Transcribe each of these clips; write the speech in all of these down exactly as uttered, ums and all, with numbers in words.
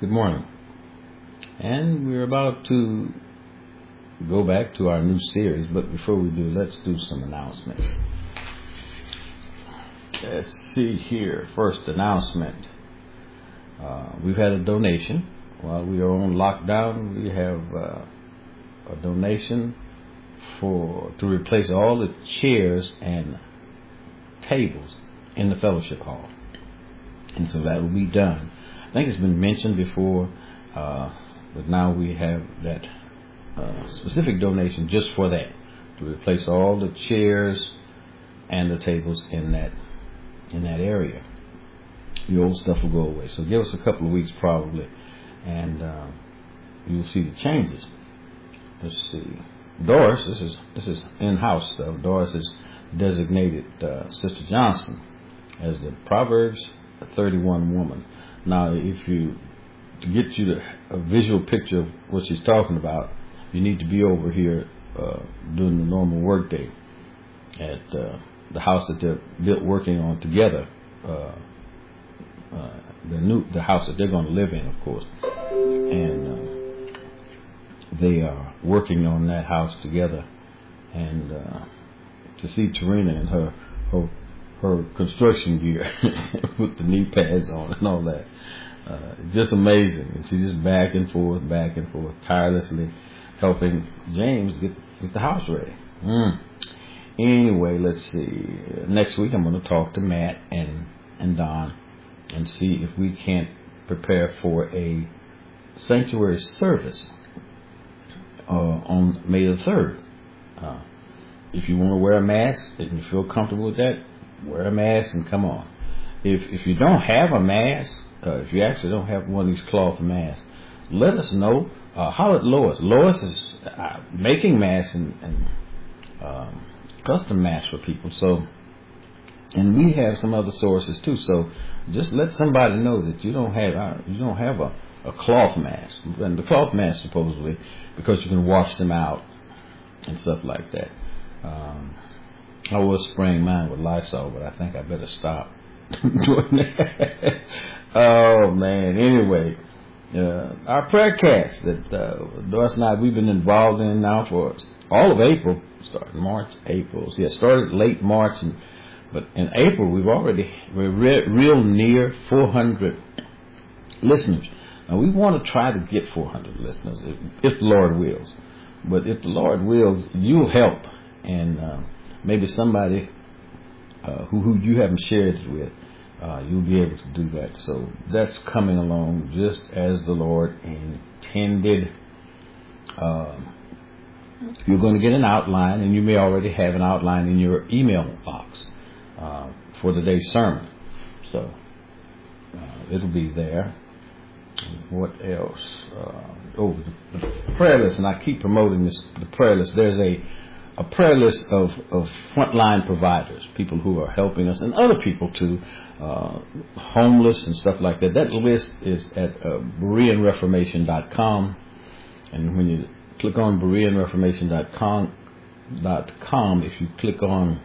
Good morning. And we're about to go back to our new series, but before we do, let's do some announcements. Let's see here. First announcement. Uh, we've had a donation. While we are on lockdown, we have uh, a donation for to replace all the chairs and tables in the fellowship hall. And so that will be done. I think it's been mentioned before, uh, but now we have that uh, specific donation just for that, to replace all the chairs and the tables in that in that area. The old stuff will go away. So give us a couple of weeks probably, and uh, you'll see the changes. Let's see. Doris, this is this is in-house stuff. Doris has designated uh, Sister Johnson as the Proverbs thirty-one woman. Now, if you to get you the, a visual picture of what she's talking about, you need to be over here uh, during the normal workday at uh, the house that they're built working on together. Uh, uh, the new the house that they're going to live in, of course, and uh, they are working on that house together. And uh, to see Tarina and her her her construction gear with the knee pads on and all that, uh, just amazing. And she's just back and forth, back and forth, tirelessly helping James get, get the house ready. Mm. Anyway, let's see. Next week I'm going to talk to Matt and, and Don and see if we can't prepare for a sanctuary service uh, on May the third. Uh, if you want to wear a mask and you feel comfortable with that, wear a mask and come on. If if you don't have a mask, uh, if you actually don't have one of these cloth masks, let us know. Uh, holler at Lois. Lois is uh, making masks and, and um, custom masks for people. So, and we have some other sources too. So, just let somebody know that you don't have uh, you don't have a, a cloth mask. And the cloth mask supposedly because you can wash them out and stuff like that. Um, I was spraying mine with Lysol, but I think I better stop doing that. Oh man! Anyway. Uh, our prayer cast that uh, Doris and I, we've been involved in now for all of April, started March, April. Yeah, started late March, and but in April we've already we're re- real near four hundred listeners. Now we want to try to get four hundred listeners if, if the Lord wills. But if the Lord wills, you'll help, and uh, maybe somebody uh, who who you haven't shared it with. Uh, you'll be able to do that. So that's coming along just as the Lord intended. Um, you're going to get an outline, and you may already have an outline in your email box uh, for today's sermon. So uh, it'll be there. What else? Uh, oh, the prayer list, and I keep promoting this. The prayer list. There's a a prayer list of, of frontline providers, people who are helping us, and other people too, uh, homeless and stuff like that. That list is at uh, Berean Reformation dot com, and when you click on Berean Reformation dot com, if you click on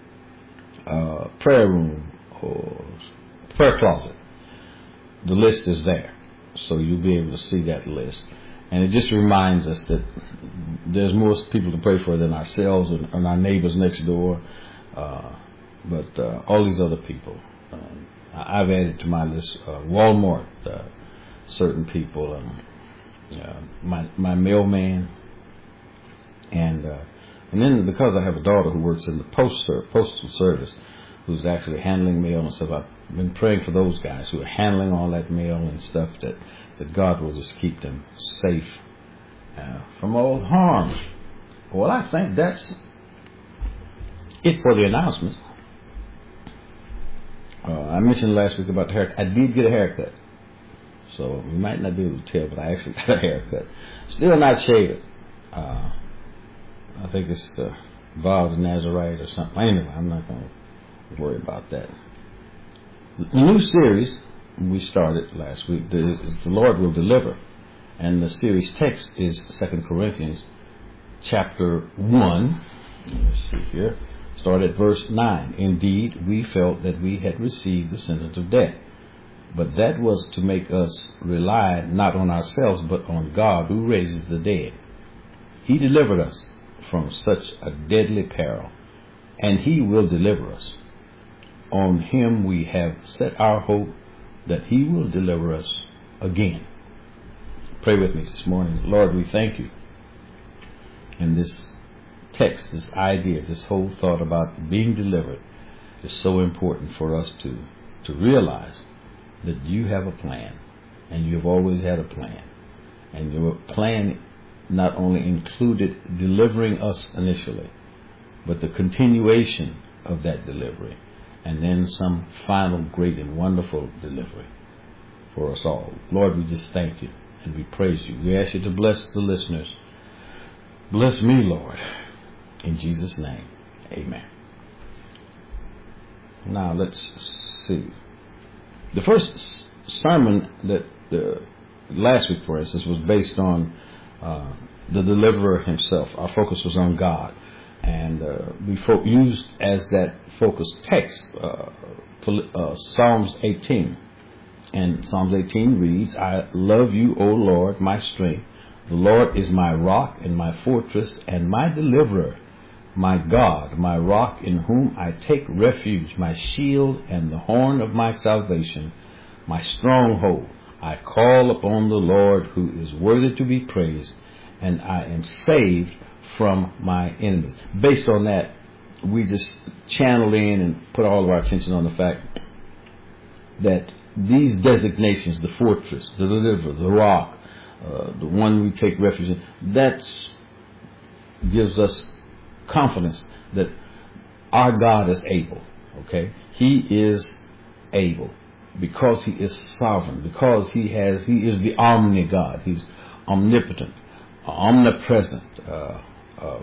uh, prayer room or prayer closet, the list is there, so you'll be able to see that list. And it just reminds us that there's more people to pray for than ourselves and, and our neighbors next door, uh, but uh, all these other people. Uh, I've added to my list uh, Walmart, uh, certain people, um, uh, my my mailman, and uh, and then because I have a daughter who works in the post postal service, who's actually handling mail and stuff. I've been praying for those guys who are handling all that mail and stuff, that, that God will just keep them safe uh, from all harm. Well, I think that's it for the announcements. Uh, I mentioned last week about the haircut. I did get a haircut. So you might not be able to tell, but I actually got a haircut. Still not shaved. Uh, I think it's the vow of Nazarite or something. Anyway, I'm not going to worry about that. The new series we started last week, the, the Lord Will Deliver, and the series text is Second Corinthians chapter one. Let's see here. Start at verse nine. Indeed, we felt that we had received the sentence of death. But that was to make us rely not on ourselves, but on God who raises the dead. He delivered us from such a deadly peril, and He will deliver us. On Him we have set our hope that He will deliver us again. Pray with me this morning. Lord, we thank You. And this text, this idea, this whole thought about being delivered is so important for us to, to realize that You have a plan, and You have always had a plan. And Your plan not only included delivering us initially, but the continuation of that delivery, and then some final great and wonderful delivery for us all. Lord, we just thank You and we praise You. We ask You to bless the listeners. Bless me, Lord. In Jesus' name, amen. Now let's see. The first sermon that uh, last week, for instance, was based on uh, the deliverer himself. Our focus was on God. And uh, we fo- used as that focus text uh, uh, Psalms eighteen. And Psalms eighteen reads, I love You, O Lord, my strength. The Lord is my rock and my fortress and my deliverer, my God, my rock in whom I take refuge, my shield and the horn of my salvation, my stronghold. I call upon the Lord who is worthy to be praised, and I am saved from my enemies. Based on that, we just channel in and put all of our attention on the fact that these designations, the fortress, the deliverer, the rock, uh, the one we take refuge in, that gives us confidence that our God is able. Okay, He is able because He is sovereign, because He has He is the omni God. He's omnipotent, omnipresent, uh, uh,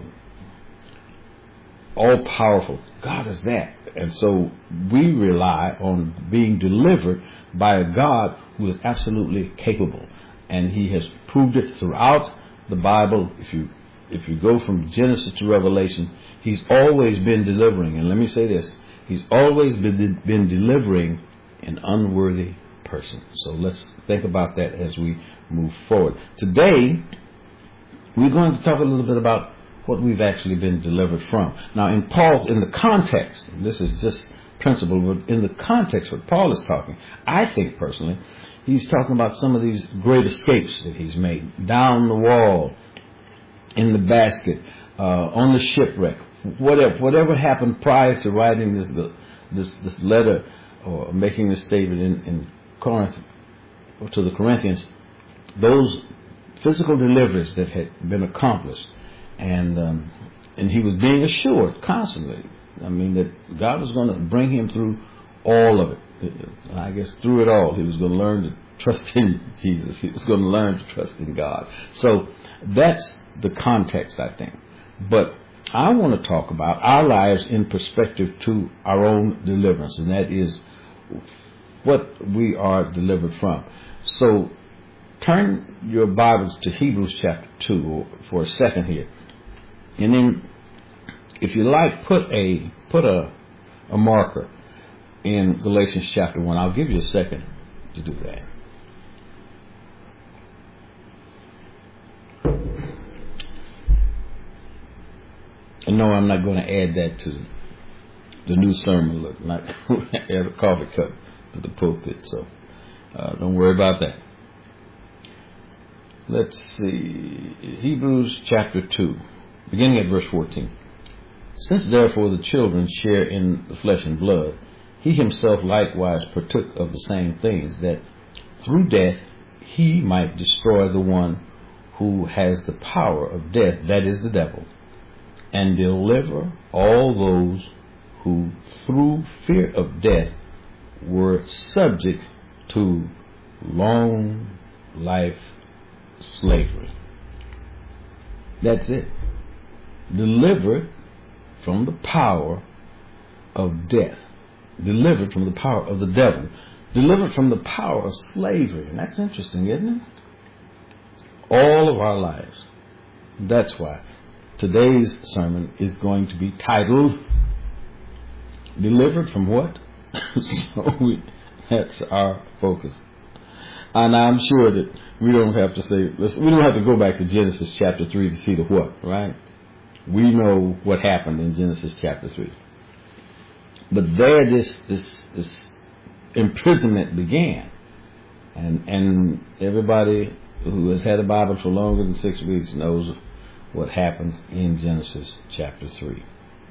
all powerful. God is that, and so we rely on being delivered by a God who is absolutely capable, and He has proved it throughout the Bible. If you If you go from Genesis to Revelation, He's always been delivering. And let me say this, He's always been, been delivering an unworthy person. So let's think about that as we move forward. Today, we're going to talk a little bit about what we've actually been delivered from. Now, in Paul's, in the context, this is just principle, but in the context what Paul is talking, I think personally, he's talking about some of these great escapes that he's made. Down the wall, in the basket, uh, on the shipwreck, whatever whatever happened prior to writing this this this letter or making this statement in, in Corinth or to the Corinthians, those physical deliveries that had been accomplished, and um, and he was being assured constantly, I mean, that God was going to bring him through all of it. And I guess through it all, he was going to learn to trust in Jesus. He was going to learn to trust in God. So that's the context, I think. But I want to talk about our lives in perspective to our own deliverance, and that is what we are delivered from. So turn your Bibles to Hebrews chapter two for a second here, and then, if you like, put a put a a marker in Galatians chapter one. I'll give you a second to do that. And no, I'm not going to add that to the new sermon look. I'm not going to add a coffee cup to the pulpit, so uh, don't worry about that. Let's see. Hebrews chapter two, beginning at verse fourteen. Since therefore the children share in the flesh and blood, he himself likewise partook of the same things, that through death he might destroy the one who has the power of death, that is the devil, and deliver all those who through fear of death were subject to long life slavery. That's it. Delivered from the power of death. Delivered from the power of the devil. Delivered from the power of slavery. And that's interesting, isn't it? All of our lives. That's why today's sermon is going to be titled, Delivered from what? so we That's our focus. And I'm sure that we don't have to say, listen, we don't have to go back to Genesis chapter three to see the what, right? We know what happened in Genesis chapter three. But there this this this imprisonment began. And and everybody who has had a Bible for longer than six weeks knows what happened in Genesis chapter three.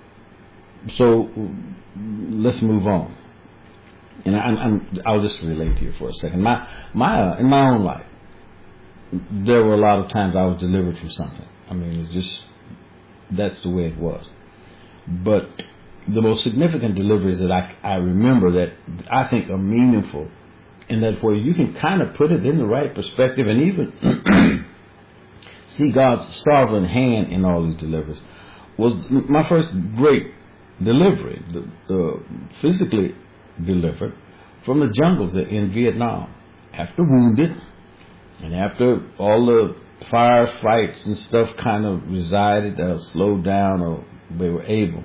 So let's move on. And I, I'm, I'll just relate to you for a second. My my uh, in my own life, there were a lot of times I was delivered from something. I mean, it's just that's the way it was. But the most significant deliveries that I, I remember that I think are meaningful, and that where you can kind of put it in the right perspective and even see God's sovereign hand in all these deliveries, was my first great delivery, the, the physically delivered from the jungles in Vietnam after wounded and after all the firefights and stuff kind of resided, uh, slowed down, or they were able.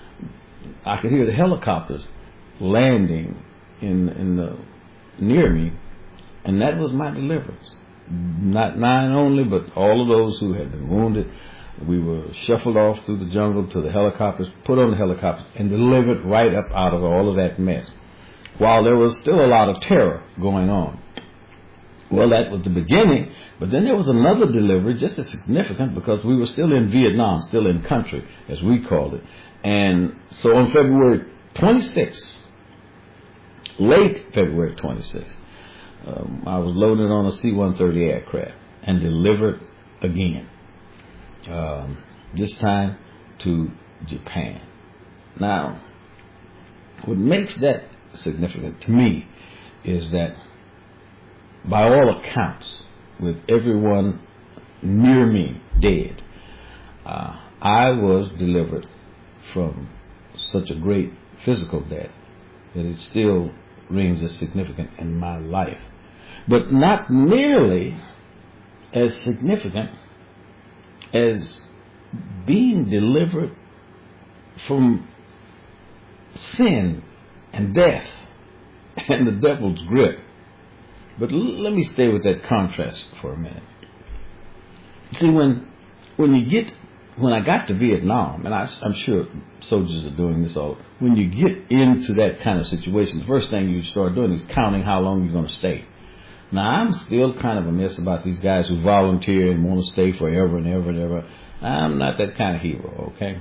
I could hear the helicopters landing in in the near me, and that was my deliverance. Not mine only, but all of those who had been wounded. We were shuffled off through the jungle to the helicopters, put on the helicopters, and delivered right up out of all of that mess, while there was still a lot of terror going on. Well, that was the beginning, but then there was another delivery just as significant, because we were still in Vietnam, still in country, as we called it. And so on February twenty-sixth, late February twenty-sixth, um, I was loaded on a C one thirty aircraft and delivered again, um, this time to Japan. Now, what makes that significant to me is that by all accounts, with everyone near me dead, uh, I was delivered from such a great physical death that it still rings as significant in my life. But not nearly as significant as being delivered from sin and death and the devil's grip. But l- let me stay with that contrast for a minute. See, when when you get when I got to Vietnam, and I, I'm sure soldiers are doing this all, when you get into that kind of situation, the first thing you start doing is counting how long you're going to stay. Now, I'm still kind of a mess about these guys who volunteer and want to stay forever and ever and ever. I'm not that kind of hero, okay?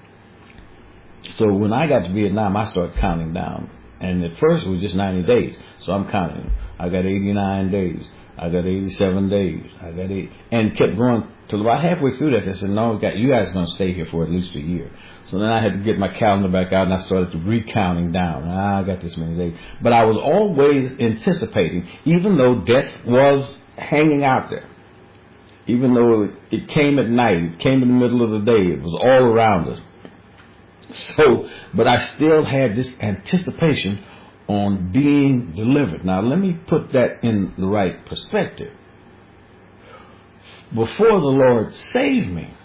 So when I got to Vietnam, I started counting down. And at first it was just ninety days. So I'm counting. I got eighty-nine days. I got eighty-seven days. I got eight, and kept going till about halfway through that. They said, "No, got you guys are going to stay here for at least a year." So then I had to get my calendar back out, and I started to recounting down. Ah, I got this many days, but I was always anticipating, even though death was hanging out there, even though it came at night, it came in the middle of the day, it was all around us. So, but I still had this anticipation on being delivered. Now, let me put that in the right perspective. Before the Lord saved me,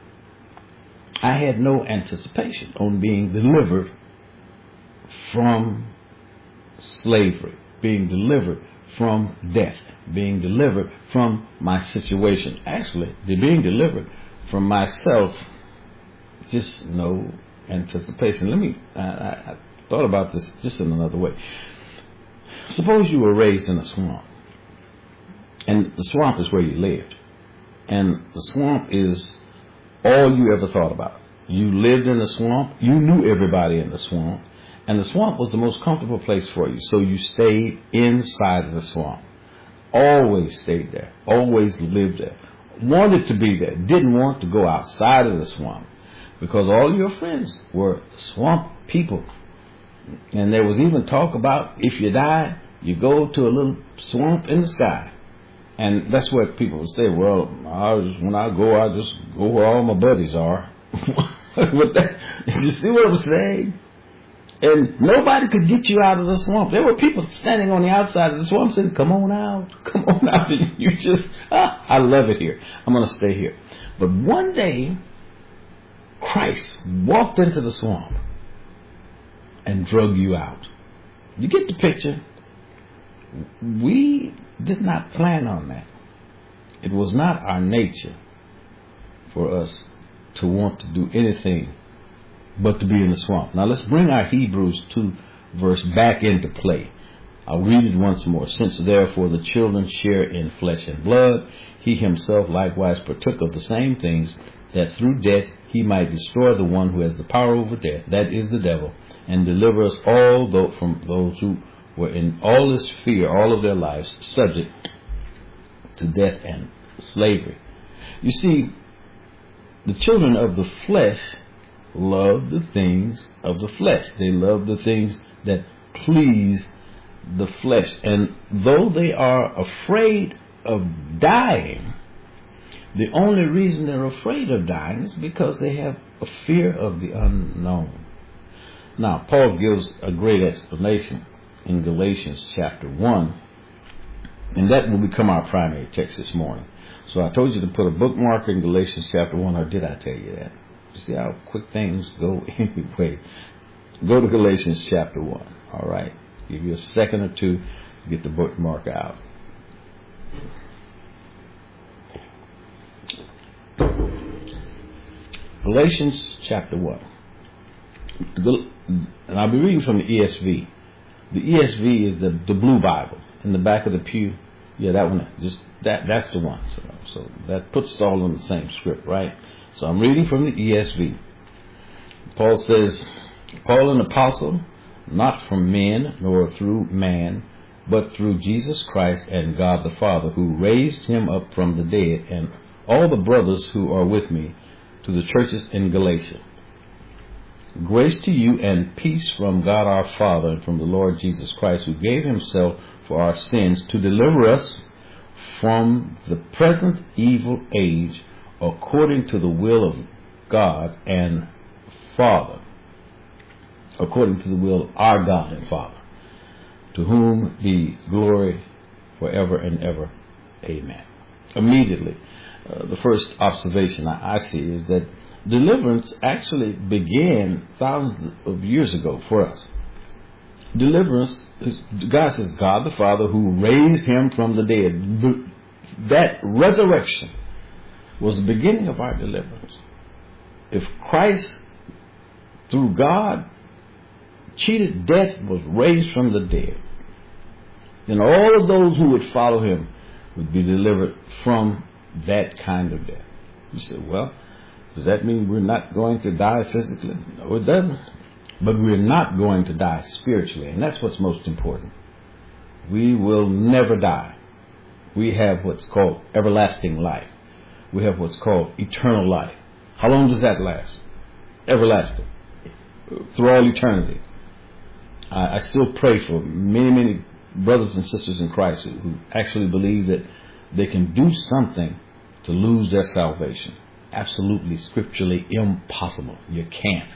I had no anticipation on being delivered from slavery, being delivered from death, being delivered from my situation. Actually, being delivered from myself, just no anticipation. Let me, I, I thought about this just in another way. Suppose you were raised in a swamp, and the swamp is where you lived, and the swamp is all you ever thought about. You lived in the swamp, you knew everybody in the swamp, and the swamp was the most comfortable place for you, so you stayed inside of the swamp. Always stayed there, always lived there, wanted to be there, didn't want to go outside of the swamp, because all your friends were swamp people. And there was even talk about, if you die, you go to a little swamp in the sky. And that's what people would say, well, I just, when I go, I just go where all my buddies are. With that, you see what I'm saying? And nobody could get you out of the swamp. There were people standing on the outside of the swamp saying, come on out, come on out. And you just, ah, I love it here. I'm going to stay here. But one day, Christ walked into the swamp and drug you out. You get the picture? We did not plan on that. It was not our nature for us to want to do anything but to be in the swamp. Now let's bring our Hebrews two verse back into play. I'll read it once more. Since therefore the children share in flesh and blood, he himself likewise partook of the same things, that through death he might destroy the one who has the power over death, that is the devil, and deliver us all though from those who were in all this fear all of their lives, subject to death and slavery. You see, the children of the flesh love the things of the flesh. They love the things that please the flesh. And though they are afraid of dying, the only reason they're afraid of dying is because they have a fear of the unknown. Now, Paul gives a great explanation in Galatians chapter one, and that will become our primary text this morning. So I told you to put a bookmark in Galatians chapter one, or did I tell you that? You see how quick things go anyway. Go to Galatians chapter one. All right. Give you a second or two to get the bookmark out. Galatians chapter one. And I'll be reading from the E S V. The E S V is the, the blue Bible in the back of the pew. Yeah, that one. Just that. That's the one. So, so that puts it all in the same script, right? So I'm reading from the E S V. Paul says, Paul, an apostle, not from men nor through man, but through Jesus Christ and God the Father, who raised him up from the dead, and all the brothers who are with me, to the churches in Galatia. Grace to you and peace from God our Father and from the Lord Jesus Christ, who gave himself for our sins to deliver us from the present evil age, according to the will of God and Father, according to the will of our God and Father, to whom be glory forever and ever. Amen. Immediately, uh, the first observation I, I see is that deliverance actually began thousands of years ago for us. Deliverance, is, God says, God the Father who raised him from the dead. That resurrection was the beginning of our deliverance. If Christ, through God, cheated death, was raised from the dead, then all of those who would follow him would be delivered from that kind of death. You say, well, does that mean we're not going to die physically? No, it doesn't. But we're not going to die spiritually, and that's what's most important. We will never die. We have what's called everlasting life. We have what's called eternal life. How long does that last? Everlasting. Through all eternity. I, I still pray for many, many brothers and sisters in Christ who, who actually believe that they can do something to lose their salvation. Absolutely, scripturally impossible. You can't.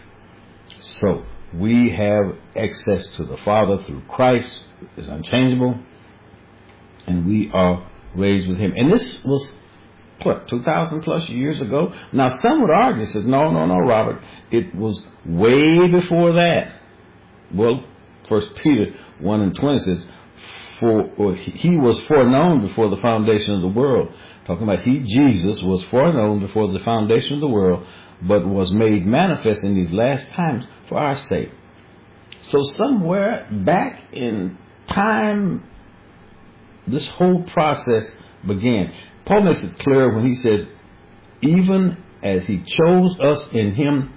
So, we have access to the Father through Christ, is unchangeable, and we are raised with him. And this was, what, two thousand plus years ago? Now, some would argue, says, no, no, no, Robert, it was way before that. Well, First Peter one and twenty says, for or he was foreknown before the foundation of the world. Talking about he, Jesus, was foreknown before the foundation of the world, but was made manifest in these last times for our sake. So somewhere back in time, this whole process began. Paul makes it clear when he says, even as he chose us in him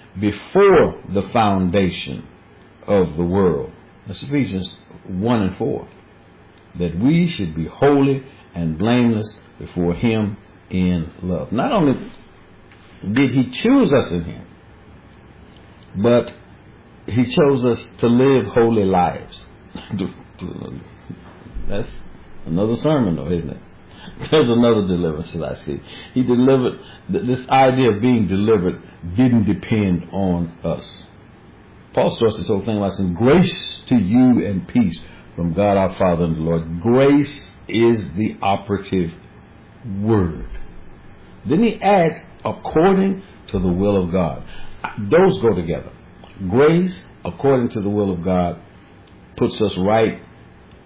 before the foundation of the world. That's Ephesians one and four. That we should be holy and blameless before him in love. Not only did he choose us in him, but he chose us to live holy lives. That's another sermon though, isn't it? There's another deliverance that I see. He delivered, this idea of being delivered didn't depend on us. Paul starts this whole thing by saying, grace to you and peace from God our Father and the Lord. Grace is the operative word. Then he adds, according to the will of God. Those go together. Grace, according to the will of God, puts us right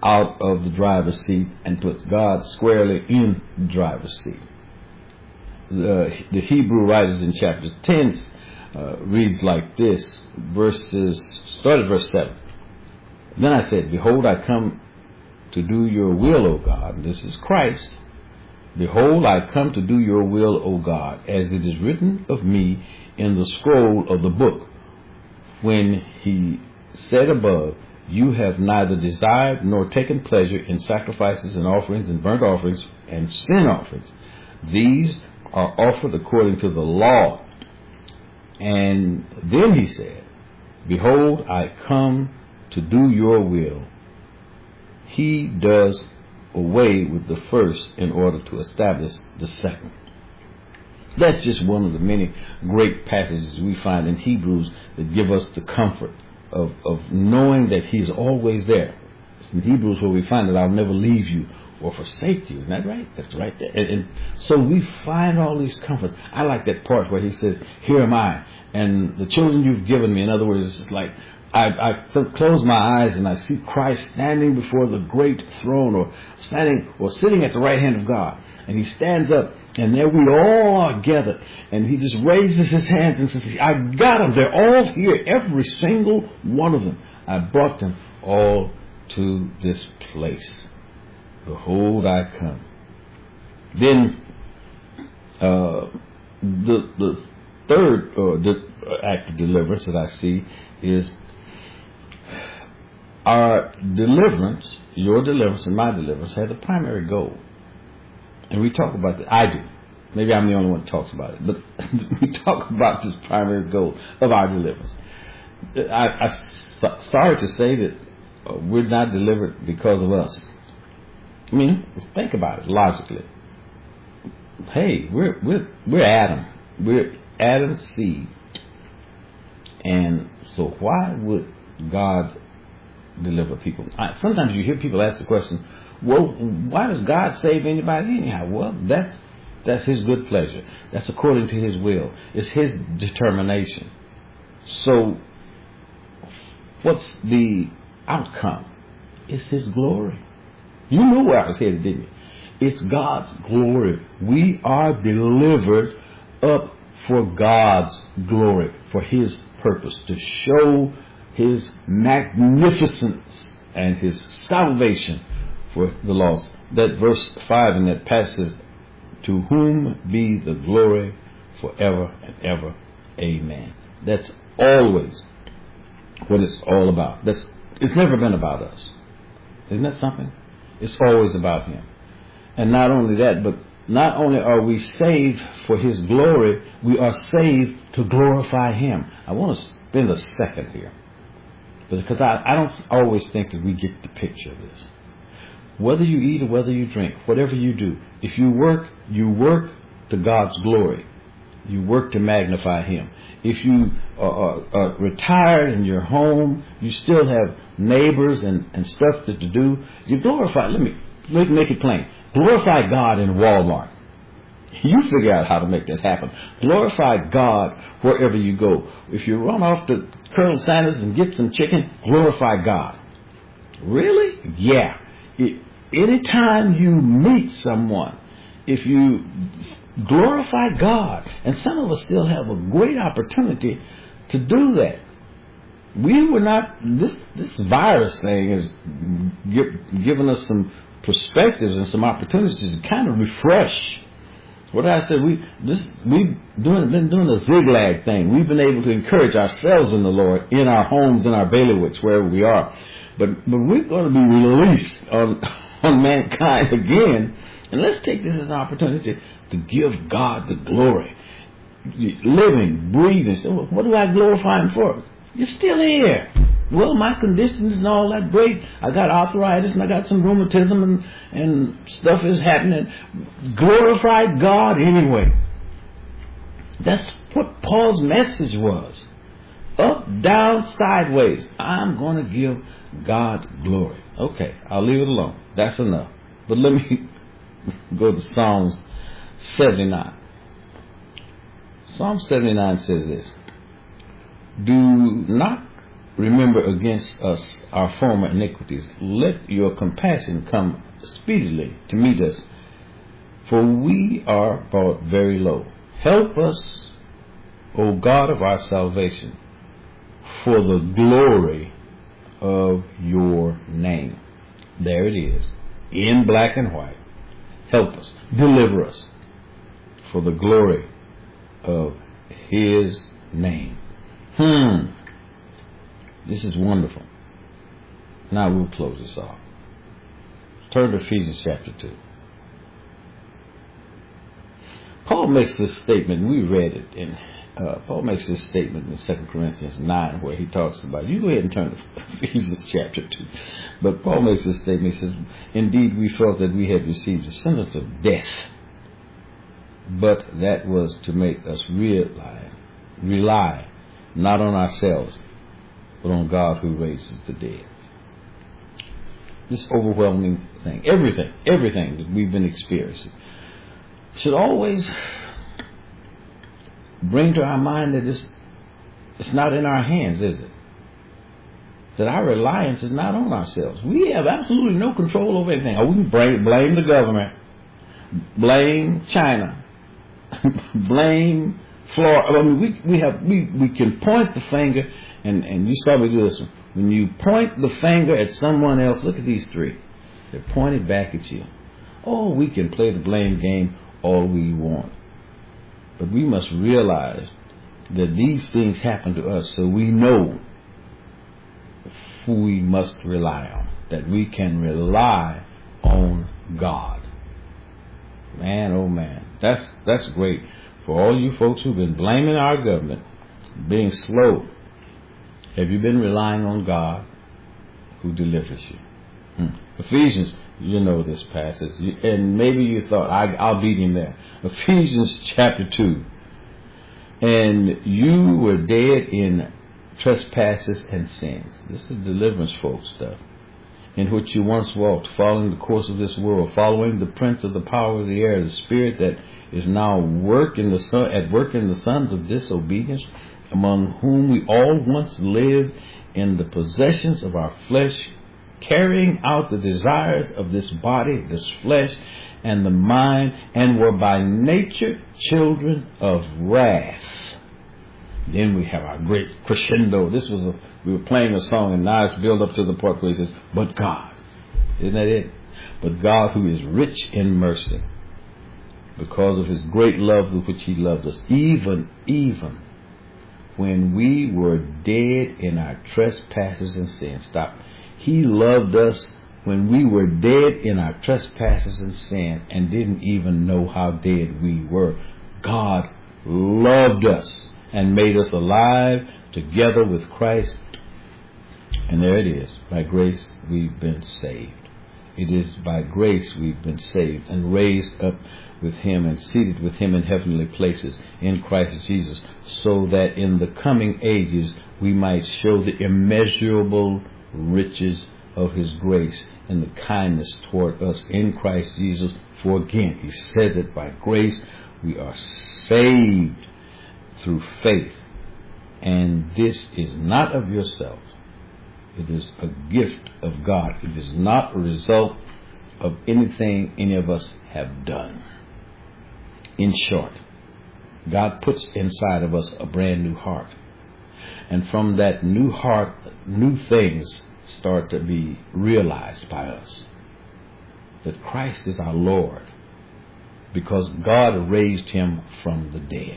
out of the driver's seat and puts God squarely in the driver's seat. The, the Hebrew writers in chapter ten uh, reads like this, verses, start at verse seven. Then I said, behold, I come to do your will, O God. This is Christ. Behold, I come to do your will, O God, as it is written of me in the scroll of the book. When he said above, you have neither desired nor taken pleasure in sacrifices and offerings and burnt offerings and sin offerings. These are offered according to the law. And then he said, behold, I come to do your will. He does away with the first in order to establish the second. That's just one of the many great passages we find in Hebrews that give us the comfort of, of knowing that He is always there. It's in Hebrews where we find that I'll never leave you or forsake you. Isn't that right? That's right there. And, and so we find all these comforts. I like that part where He says, here am I, and the children you've given me. In other words, it's like I, I close my eyes and I see Christ standing before the great throne, or standing or sitting at the right hand of God. And He stands up, and there we all are gathered. And He just raises His hands and says, I got them. They're all here. Every single one of them. I brought them all to this place. Behold, I come. Then uh, the, the third uh, the act of deliverance that I see is our deliverance, your deliverance and my deliverance, has a primary goal. And we talk about that. I do. Maybe I'm the only one that talks about it. But we talk about this primary goal of our deliverance. I, I'm sorry to say that uh, we're not delivered because of us. I mean, think about it logically. Hey, we're we're we're Adam. We're Adam's seed. And so why would God deliver people? I, sometimes you hear people ask the question, well, why does God save anybody anyhow? Well, that's that's His good pleasure. That's according to His will. It's His determination. So what's the outcome? It's His glory. You knew where I was headed, didn't you? It's God's glory. We are delivered up for God's glory, for His purpose, to show His magnificence and His salvation for the lost. That verse five in that passage, to whom be the glory forever and ever. Amen. That's always what it's all about. That's it's never been about us. Isn't that something? It's always about Him. And not only that, but not only are we saved for His glory, we are saved to glorify Him. I want to spend a second here, because I, I don't always think that we get the picture of this. Whether you eat or whether you drink, whatever you do, if you work, you work to God's glory. You work to magnify Him. If you are, are, are retired in your home, you still have neighbors and, and stuff that to do. You glorify, let me, let me make it plain. Glorify God in Walmart. You figure out how to make that happen. Glorify God wherever you go. If you run off to Colonel Sanders and get some chicken, glorify God. Really? Yeah. It, anytime you meet someone, if you glorify God, and some of us still have a great opportunity to do that. We were not, this this virus thing has give, given us some perspectives and some opportunities to kind of refresh. What I said, we this we've doing been doing a zigzag thing. We've been able to encourage ourselves in the Lord, in our homes, in our bailiwicks, wherever we are. But but we're going to be released on on mankind again, and let's take this as an opportunity to give God the glory. Living, breathing. So what do I glorify Him for? You're still here. Well, my condition isn't all that great. I got arthritis and I got some rheumatism and, and stuff is happening. Glorify God anyway. That's what Paul's message was. Up, down, sideways. I'm going to give God glory. Okay, I'll leave it alone. That's enough. But let me go to Psalms seventy-nine. Psalm seventy-nine says this. Do not remember against us our former iniquities. Let your compassion come speedily to meet us, for we are brought very low. Help us, O God of our salvation, for the glory of your name. There it is, in black and white. Help us, deliver us, for the glory of his name. Hmm. This is wonderful. Now we'll close this off. Turn to Ephesians chapter two. Paul makes this statement. We read it in uh, Paul makes this statement in Second Corinthians nine, where he talks about. You go ahead and turn to Ephesians chapter two. But Paul makes this statement. He says, "Indeed, we felt that we had received the sentence of death, but that was to make us rely, rely not on ourselves, but on God who raises the dead." This overwhelming thing, everything, everything that we've been experiencing, should always bring to our mind that it's, it's not in our hands, is it? That our reliance is not on ourselves. We have absolutely no control over anything. Or we can blame, blame the government, blame China, blame Florida. I mean, we we have we, we can point the finger, and and you saw me do this one. When you point the finger at someone else, look at these three. They're pointed back at you. Oh, we can play the blame game all we want. But we must realize that these things happen to us, so we know who we must rely on. That we can rely on God. Man, oh man. That's that's great. For all you folks who've been blaming our government, being slow, have you been relying on God who delivers you? Hmm. Ephesians, you know this passage, and maybe you thought, I, I'll beat him there. Ephesians chapter two. "And you were dead in trespasses and sins." This is deliverance, folks, stuff. "In which you once walked, following the course of this world, following the prince of the power of the air, the spirit that is now work in the son, at work in the sons of disobedience, among whom we all once lived in the possessions of our flesh, carrying out the desires of this body, this flesh, and the mind, and were by nature children of wrath." Then we have our great crescendo. This was a, we were playing a song, and now it's built up to the part where he says, "But God," isn't that it? "But God, who is rich in mercy, because of his great love with which he loved us, even, even when we were dead in our trespasses and sins." Stop. He loved us when we were dead in our trespasses and sins and didn't even know how dead we were. God loved us and made us alive together with Christ. And there it is. By grace we've been saved. It is by grace we've been saved and raised up with him and seated with him in heavenly places in Christ Jesus, so that in the coming ages we might show the immeasurable riches of his grace and the kindness toward us in Christ Jesus. For again, he says it, by grace we are saved through faith. And this is not of yourself. It is a gift of God. It is not a result of anything any of us have done. In short, God puts inside of us a brand new heart. And from that new heart, new things start to be realized by us. That Christ is our Lord, because God raised him from the dead.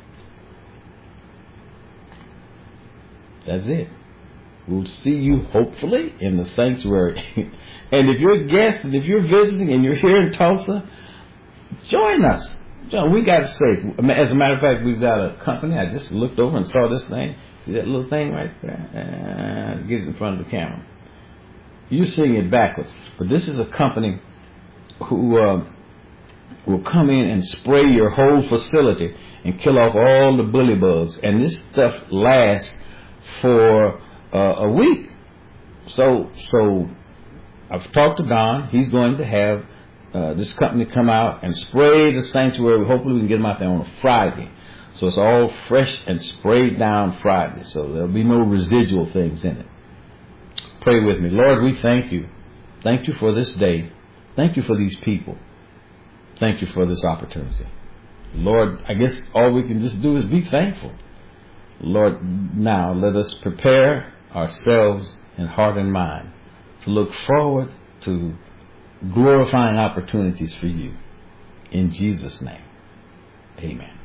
That's it. We'll see you hopefully in the sanctuary. And if you're a guest and if you're visiting and you're here in Tulsa, join us. We got to say, as a matter of fact, we've got a company. I just looked over and saw this thing. See that little thing right there? Uh, get it in front of the camera. You're seeing it backwards. But this is a company who uh, will come in and spray your whole facility and kill off all the bully bugs. And this stuff lasts for uh, a week. So, so I've talked to Don. He's going to have uh, this company come out and spray the sanctuary. Hopefully we can get them out there on a Friday. So it's all fresh and sprayed down Friday. So there'll be no residual things in it. Pray with me. Lord, we thank you. Thank you for this day. Thank you for these people. Thank you for this opportunity. Lord, I guess all we can just do is be thankful. Lord, now let us prepare ourselves in heart and mind to look forward to glorifying opportunities for you. In Jesus' name, amen.